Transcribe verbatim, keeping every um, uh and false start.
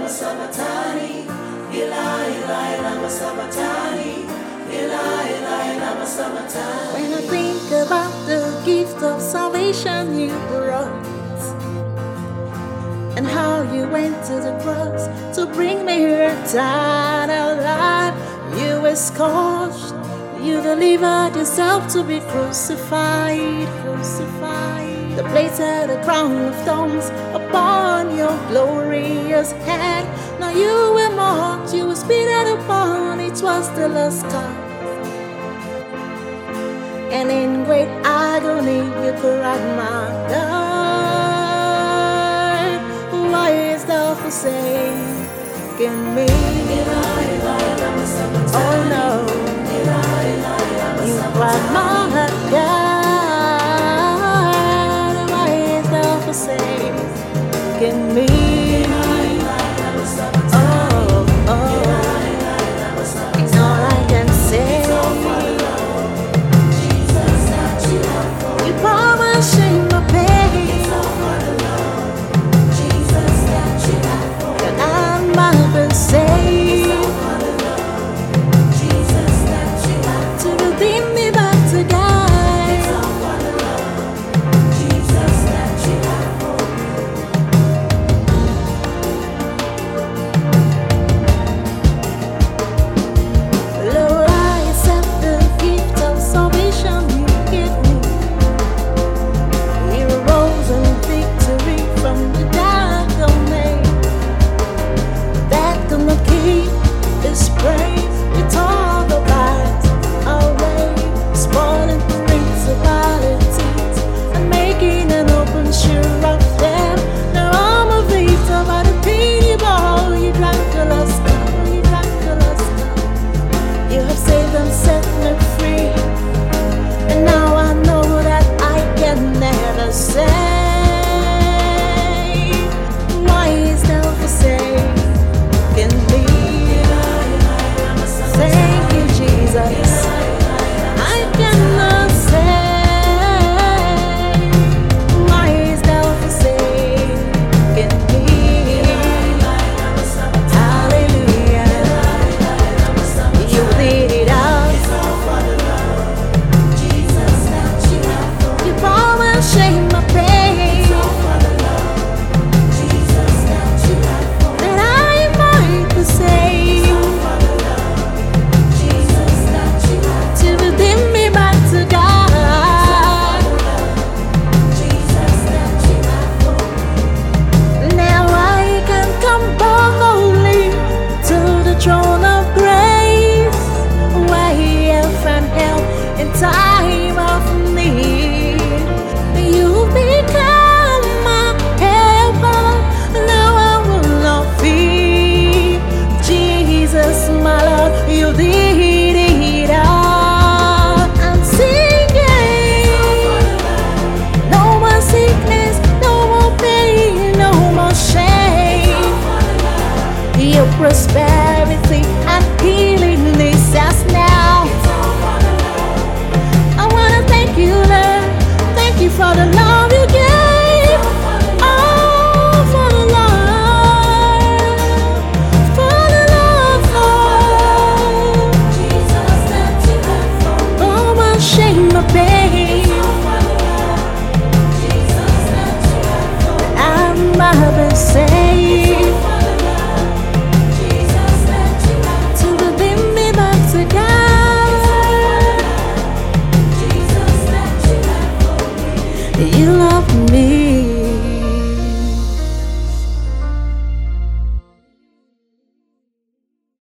sabatani, ila ila ila sabatani, ila ila ila sabatani. When I think about the gift of salvation you brought, and how you went to the cross to bring me eternal life, you were scourged, you delivered yourself to be crucified, crucified. The placed a crown of thorns upon your glorious head. Now you were mocked, you were spitted upon, it was the last time. And in great agony you cried, my God, why is thou forsaken me? Oh no, you cried, my God, why is thou forsaken me? Oh, oh, it's all I can say. You brought my shame, my pain, and I'm not been saved to redeem me back to God. Lord, I accept the gift of salvation you give me. You rose in victory from the dark domain. That could not keep His praise. You tore the lies away, spoiling principalities and making an open share of them. Now I'm a victim by the pain you bore. You drank the lost cup, you drank the lost cup. You have saved and set me free, and now I know that I can never say, why is thou forsaken me? Thank you, Jesus. I cannot say, why is thou forsaken me? Hallelujah. You did it all. You bore my shame, my pain, that I might be saved to redeem me back to God. Now I can come boldly to the throne of grace, where He have found help in time of need. You've become my helper, now I will not fear. Jesus, my Lord, you did it all. I'm singing, no more sickness, no more pain, no more shame. Your prosperity and healing is us now. I wanna thank you, Lord. Thank you for the love you gave. Oh, for the love, for the love, Lord. Oh, my shame, my pain, I'm not been saved.